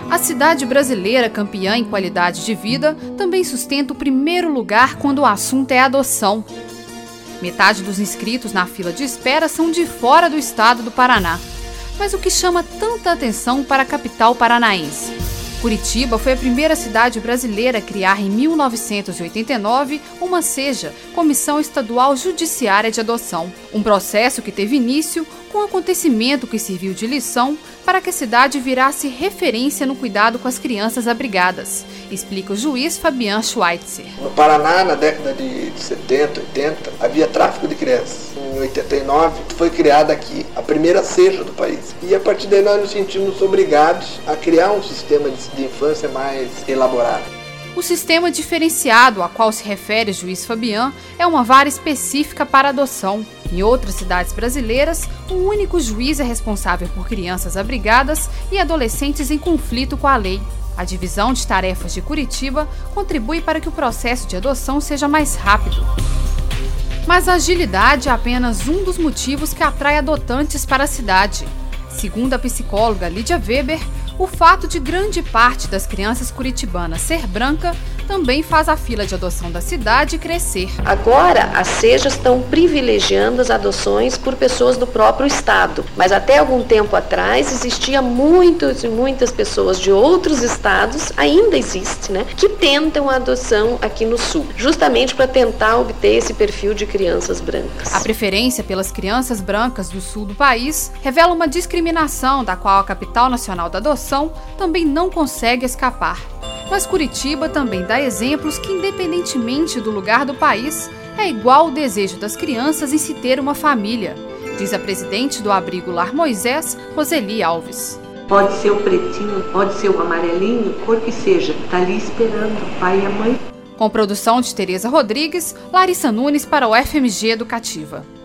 A cidade brasileira, campeã em qualidade de vida, também sustenta o primeiro lugar quando o assunto é adoção. Metade dos inscritos na fila de espera são de fora do estado do Paraná. Mas o que chama tanta atenção para a capital paranaense? Curitiba foi a primeira cidade brasileira a criar em 1989 uma SEJA, Comissão Estadual Judiciária de Adoção. Um processo que teve início com um acontecimento que serviu de lição para que a cidade virasse referência no cuidado com as crianças abrigadas, explica o juiz Fabian Schweitzer. No Paraná, na década de 70, 80, havia tráfico de crianças. Em 89, foi criada aqui a primeira SEJA do país. E a partir daí nós nos sentimos obrigados a criar um sistema de infância mais elaborado. O sistema diferenciado a qual se refere o juiz Fabian é uma vara específica para adoção. Em outras cidades brasileiras, um único juiz é responsável por crianças abrigadas e adolescentes em conflito com a lei. A divisão de tarefas de Curitiba contribui para que o processo de adoção seja mais rápido. Mas a agilidade é apenas um dos motivos que atrai adotantes para a cidade. Segundo a psicóloga Lídia Weber, o fato de grande parte das crianças curitibanas ser branca também faz a fila de adoção da cidade crescer. Agora, as SEJAs estão privilegiando as adoções por pessoas do próprio estado, mas até algum tempo atrás existia muitas e muitas pessoas de outros estados, ainda existe, que tentam a adoção aqui no sul, justamente para tentar obter esse perfil de crianças brancas. A preferência pelas crianças brancas do sul do país revela uma discriminação da qual a Capital Nacional da Adoção também não consegue escapar. Mas Curitiba também dá exemplos que, independentemente do lugar do país, é igual o desejo das crianças em se ter uma família, diz a presidente do Abrigo Lar Moisés, Roseli Alves. Pode ser o pretinho, pode ser o amarelinho, cor que seja, está ali esperando o pai e a mãe. Com produção de Tereza Rodrigues, Larissa Nunes para o FMG Educativa.